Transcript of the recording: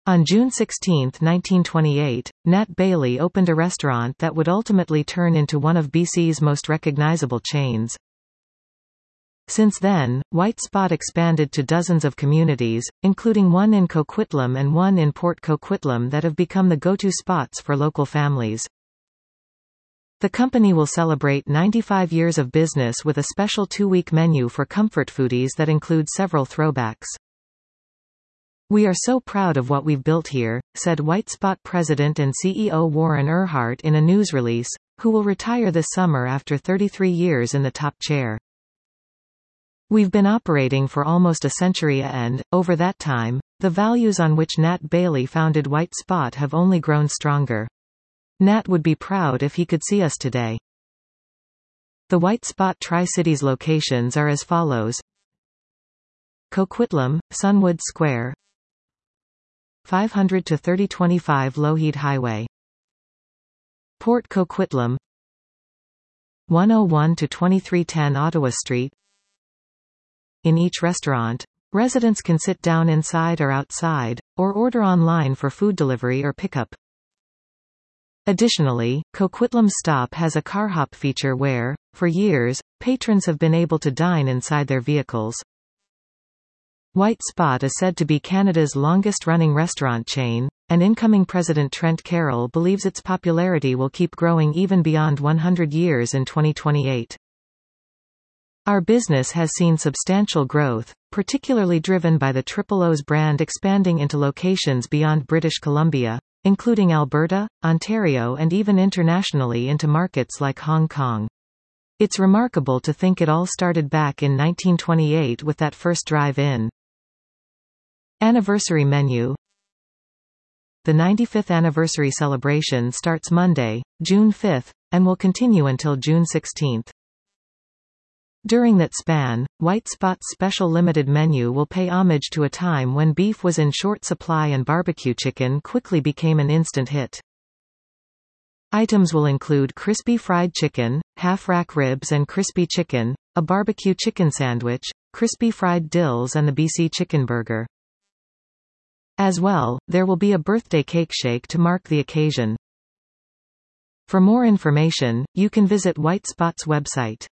On June 16, 1928, Nat Bailey opened a restaurant that would ultimately turn into one of BC's most recognizable chains. Since then, White Spot expanded to dozens of communities, including one in Coquitlam and one in Port Coquitlam that have become the go-to spots for local families. The company will celebrate 95 years of business with a special 2-week menu for comfort foodies that include several throwbacks. "We are so proud of what we've built here," said White Spot President and CEO Warren Earhart in a news release, who will retire this summer after 33 years in the top chair. "We've been operating for almost a century and, over that time, the values on which Nat Bailey founded White Spot have only grown stronger. Nat would be proud if he could see us today." The White Spot Tri-Cities locations are as follows: Coquitlam, Sunwood Square, 500 to 3025 Lougheed Highway; Port Coquitlam, 101 to 2310 Ottawa Street. In each restaurant, residents can sit down inside or outside, or order online for food delivery or pickup. Additionally, Coquitlam Stop has a car hop feature where, for years, patrons have been able to dine inside their vehicles. White Spot is said to be Canada's longest-running restaurant chain, and incoming President Trent Carroll believes its popularity will keep growing even beyond 100 years in 2028. "Our business has seen substantial growth, particularly driven by the Triple O's brand expanding into locations beyond British Columbia, including Alberta, Ontario and even internationally into markets like Hong Kong. It's remarkable to think it all started back in 1928 with that first drive-in." Anniversary menu. The 95th anniversary celebration starts Monday, June 5, and will continue until June 16. During that span, White Spot's special limited menu will pay homage to a time when beef was in short supply and barbecue chicken quickly became an instant hit. Items will include crispy fried chicken, half-rack ribs and crispy chicken, a barbecue chicken sandwich, crispy fried dills and the BC chicken burger. As well, there will be a birthday cake shake to mark the occasion. For more information, you can visit White Spot's website.